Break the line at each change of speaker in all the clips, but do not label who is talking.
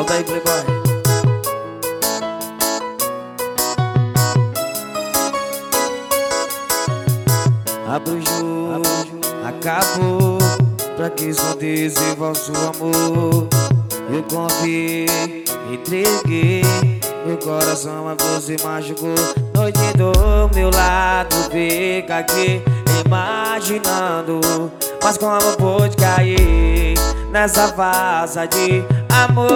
Solta aí, Playboy. Abro o jogo, acabou. Pra que esconder vosso amor? Eu confiei, entreguei meu coração, mas você machucou. Noite do meu lado, fica aqui imaginando. Mas como pôde cair nessa farsa de amor?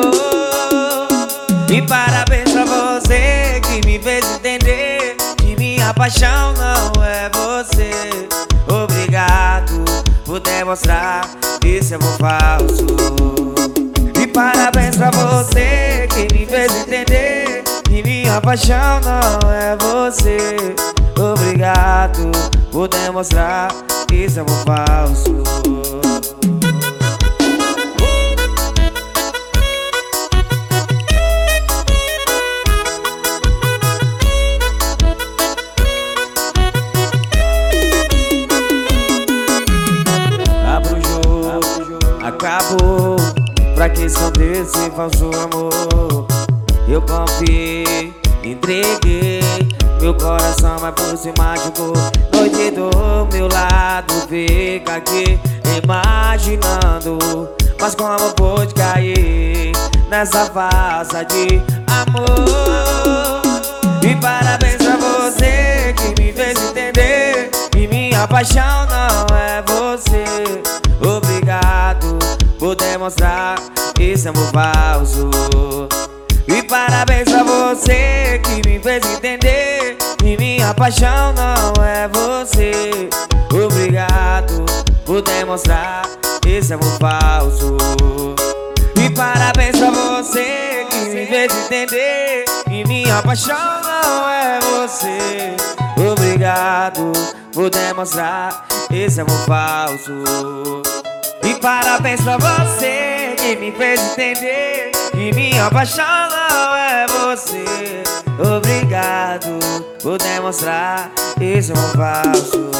E parabéns pra você que me fez entender que minha paixão não é você. Obrigado por demonstrar que esse amor falso. E parabéns pra você que me fez entender que minha paixão não é você. Obrigado por demonstrar que esse amor falso. Acabou, pra que esconder esse falso amor? Eu confiei, entreguei meu coração, mas você machucou. Noite do meu lado, fica aqui imaginando. Mas como pôde cair nessa farsa de amor? E parabéns pra você que me fez entender que minha paixão não é você. Obrigado por demonstrar esse amor falso. E parabéns pra você que me fez entender que minha paixão não é você. Obrigado por demonstrar esse amor falso. E parabéns pra você que me fez entender que minha paixão não é você. Obrigado por demonstrar esse amor falso. E parabéns pra você que me fez entender que minha paixão não é você. Obrigado por demonstrar esse amor falso.